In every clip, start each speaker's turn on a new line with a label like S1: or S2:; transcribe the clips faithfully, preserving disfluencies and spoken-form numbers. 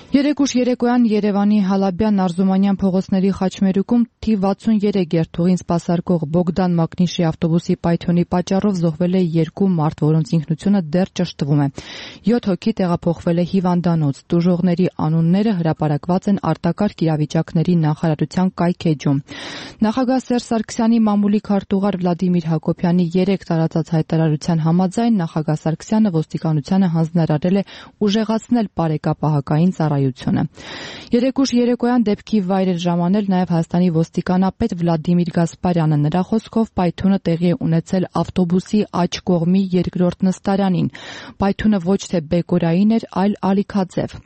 S1: Երեկ ուշ երեկոյան Երևանի Հալաբյան Արզումանյան փողոցների խաչմերուկում թիվ վաթսուներեք երթուղին սպասարկող Բոգդան Մակնիշի ավտոբուսի պայթյունի պատճառով զոհվել է երկու մարդ, որոնց ինքնությունը դեռ ճշտվում է։ յոթ հոգի տեղափոխվել է հիվանդանոց։ Տուժողների անունները հրապարակված են արտակարգ իրավիճակների նախարարության կայքէջում։ Նախագահ Սերժ Սարգսյանի մամուլի քարտուղար Վլադիմիր Հակոբյանի երեկ տարածած հայտարարության համաձայն նախագահ Սարգսյանը ոստիկանությանը հանձնարարել է ուժեղացնել բարեկապահակային ծառայությունը։ Երեկ ուշ երեկոյան դեպքի վայր էր ժամանել նաև Հայաստանի ոստիկանապետ Վլադիմիր Գասպարյանը։ Նրա խոսքով պայթյունը տեղի է ունեցել ավտոբուսի աջ կողմի երկրորդ նստարանին։ Պայթյունը ոչ թե բեկորային էր, այլ ալիքաձև։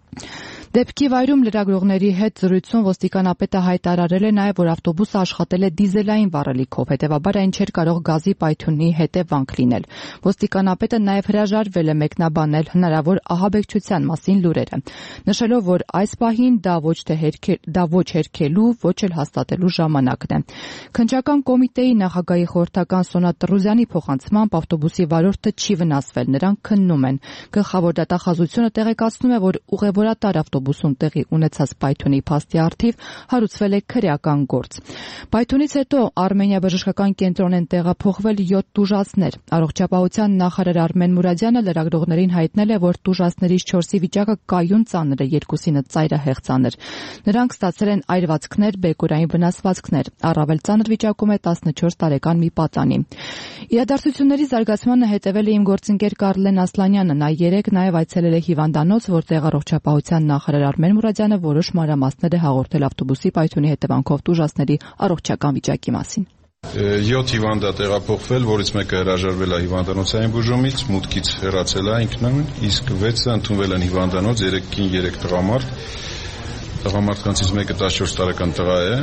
S1: Դեպքի վայրում լրագրողների հետ զրույցում ոստիկանապետը հայտարարել է նաև, որ ավտոբուսը աշխատել է դիզելային վառելիքով, հետևաբար այն չէր կարող գազի պայթյունի հետևանք լինել։ Ոստիկանապետը նաև հրաժարվել է մեկնաբանել հնարավոր ահաբեկչության մասին լուրերը, նշելով, որ այս պահին դա ոչ թե հերքել, դա ոչ հերքելու, ոչ էլ հաստատելու ժամանակն է։ Քննչական կոմիտեի նախագահի խորհրդական Սոնա Տրուզյանի փոխանցմամբ ավտոբուսի վարորդը չի վնասվել, նրանք քննում են։ Գլխավոր դատախազությունը տեղեկացնում է, որ ուղևորատար ավտոբուսում տեղի ունեցած պայթյունի փաստի առթիվ հարուցվել է քրեական գործ։ Պայթյունից հետո Արմենիա բժշկական կենտրոն են տեղափոխվել յոթ տուժածներ։ Առողջապահության նախարար Արմեն Մուրադյանը լրագրողներին հայտնել է, որ տուժածներից չորսի վիճակը կայուն ծանր է, երկուսինը ծայրահեղ ծանր։ Նրանք ստացել են այրվածքներ, բեկորային վնասվածքներ։ Առավել ծանր վիճակում է տասնչորս տարեկան մի պատանի։ Իրադարձությունների զարգացմանը հետևել է իմ գործընկեր Կարլեն Ասլանյանը։ Նա երեկ նաև այցելել է հիվանդանոց, որտեղ առողջապահության նախարար Արմեն Մուրադյանը որոշ մանրամասներ է հաղորդել ավտոբուսի պայթյունի հետևանքով տուժածների առողջական վիճակի մասին։
S2: յոթ հիվանդ է տեղափոխվել, որից մեկը հրաժարվել է հիվանդանոցային բուժումից, մուտքից հեռացել է ինքնուրույն, իսկ վեցը ընդունվել են հիվանդանոց, երեք կին, երեք տղամարդ։ Տղամարդկանցից մեկը տասնչորս տարեկան տղա է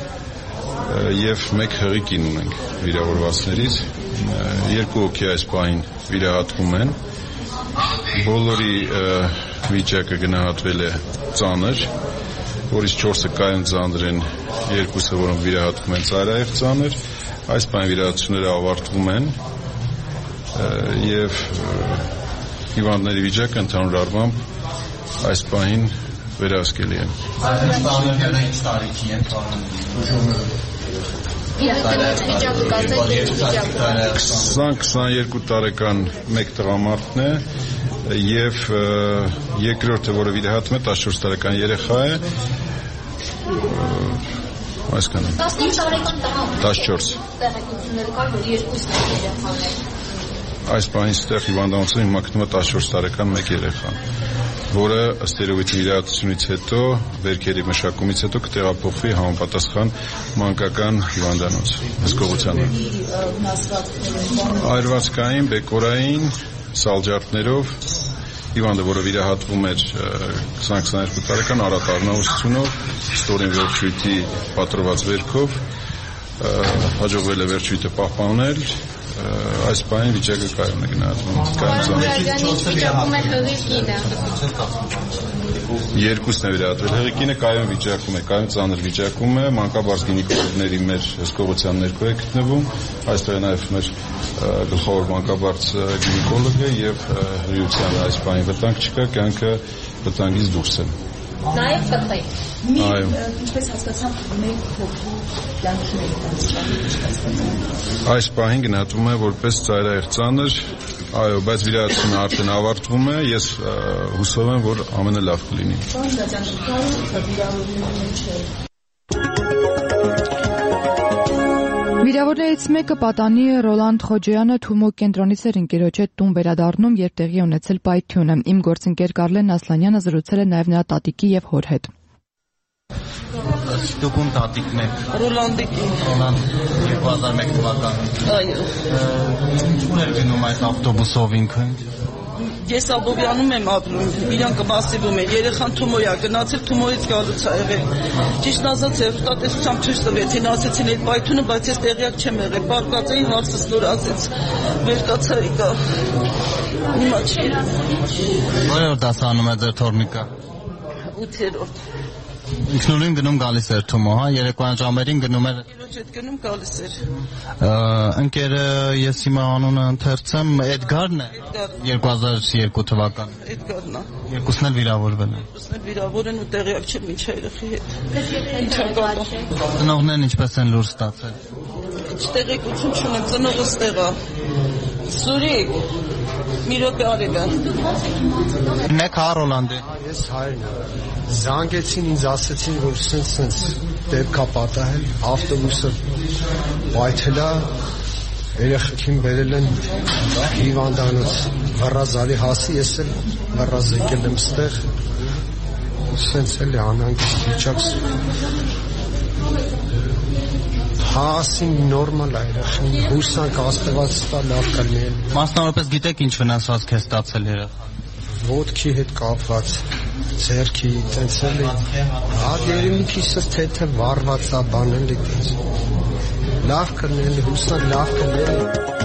S2: եւ մեկ հղի կին ունենք վիրավորվածներից։ Երկու հոգի այս պահին վիրահատվում են։ Բոլորի վիճակը գնահատվել է ծանր, որից չորսը կայուն ծանր են, երկուսը, որոնք վիրահատվում են ծայրահեղ ծանր։ Այս պահին վիրահատությունները ավարտվում են եւ հիվանդների վիճակը ընդհանուր առմամբ այս պահին վերահսկելի է։ Քսան քսաներկու տարեկան մեկ տղամարդն է եւ երկրորդը, որը վիրահատվում է, տասնչորս տարեկան երեխա է։ Այսքանը։ տասնինչ տարեկան տղա։ տասնչորս։ Տեղեկությունները կար, որ երկուսն է երեխաներ։ Այս պահին ստեղ հիվանդանոցում մեկնում է տասնչորս տարեկան մեկ երեխա, որը ըստ երևույթի վիրահատությունից հետո, վերքերի մշակումից հետո կտեղափոխվի համապատասխան մանկական հիվանդանոց հսկողությանը։ Այրվածքային, բեկորային, սալջարդներով հիվանդը, որը վիրահատվում էր քսան քսաներկու տարեկան Արարատ Արնաուսությունով, ստորին վերջույթի պատրված վերքով, հաջողվել է վերջույթը պահպանել։ Այս պահին վիճակը կայուն է գնահատվում։ Երկուսն է վիրահատվել։ Հղիկինը կայուն վիճակում է, կայուն ծանր վիճակում է, մանկաբարձ գինեկոլոգների մեր հսկողության ներքո է գտնվում։ Այստեղ է նաև մեր գլխավոր մանկաբարձ գինեկոլոգը եւ հրյության այս պահին վտանգ չկա, կյանքը վտանգից դուրս է։ Նաև կտղի։ Այո։ Ինչպես հասկացամ, մեկ հոգու կյանքի այս պահին գնահատվում է որպես ծայրահեղ ծանր, այո, բայց վիրահատությունը արդեն ավարտվում է, ես հուսով եմ, որ ամենը լավ կլինի։
S1: Վիրավորներից մեկը պատանի Ռոլանդ Խոջոյանը Թումո կենտրոնից էր ընկերոջ հետ տուն վերադառնում, երբ տեղի ունեցել պայթյունը։ Իմ գործընկեր Կարլեն Ասլանյանը զրուցել է նաև նրա տատիկի եւ հոր հետ։
S3: Դուք ում տատիկն եք։
S4: Ռոլանդիկի։
S3: Ռոլանդ երկու հազար մեկ թվական։
S4: Այո։
S3: Ո՞ւր եք գնում այս ավտոբուսով ինքը։
S4: Ես Աբովյանում եմ ապրում, իրանքը մասիվում են, երեխան Թումոյ է գնացել, Թումոյից գալուց է եղել։ Ճիշտ ասած հեռուստատեսությամբ ցույց տվեցին, ասեցին այդ պայթյունը, բայց ես տեղյակ չեմ եղել, պարկած էի, հարցս նորացեց, վեր կացա եկա։ Հիմա չի։
S3: Որևէ դասանում է ձեր թորնիկը։
S4: ութերորդ։
S3: Ինքնուրույն գնում գալիս էր Թումո, հա, երեկոյան ժամերին գնում էր։
S4: Իրոջ հետ գնում գալիս էր։
S3: Ընկերը ես հիմա անունը ընթերցեմ, Էդգարն է։ երկու հազար երկու թվական։
S4: Էդգարն է։
S3: Երկուսն էլ վիրավորվել են։
S4: Երկուսն էլ վիրավոր են ու տեղյակ չեմ ինչ երեխի հետ։
S3: Ծնողներն ինչպես են լուր ստացել։
S4: Ինչ տեղեկություն չունեմ, ծնողս տեղա։ Սուրիկ, մի րոպե արել։
S3: Նեք հա Ռոլանդի։
S5: Ես հայրն եմ։ Զանգեցին ինձ ասեցին, որ սենց-սենց դեպք է պատահել, ավտոբուսը բայթել է, երեխեքին բերել են հիվանդանոց Վռազարի հասի, ես էլ Վռազ եկել եմ ստեղ, սենց էլ է անհանգիստ վիճակ։ Հասին նորմալ է երեխան, հուսանք աստված տա լավ կլինի։
S3: Մասնավորապես գիտեք ինչ վնասվածք է ստացել երեխան։
S5: Ոտքի հետ կապված, ձեռքի, տենց էլ է, հատ երիմի քիսը թեթե վարված է, բանել է տենց։ Լավ կլինի, հուսանք լավ կլինի։